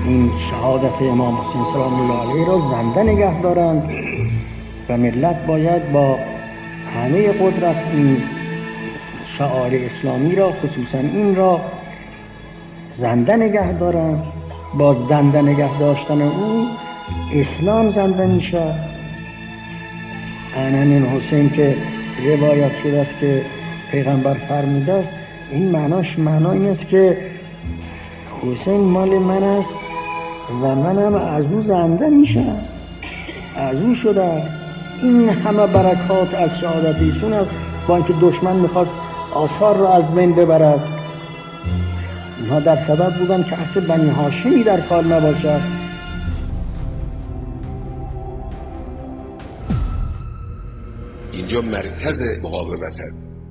این شهادت امام حسین سلام الله علیه را زنده نگه دارند و ملت باید با همه قدرت این شعار اسلامی را، خصوصا این را زنده نگه دارند. با زنده نگه داشتن او اسلام زنده میشه. عن امین حسین که روایت شده است که پیغمبر فرموده است، این معنی این است که حسین مال من است و منم از او زنده میشم، از او شده. این همه برکات از شهادت ایشون است، با اینکه دشمن میخواست آثار را از بین ببرد. اینها در سبب بودن که اصل بنی هاشمی در کار نباشد. اینجا مرکز مقاومت است.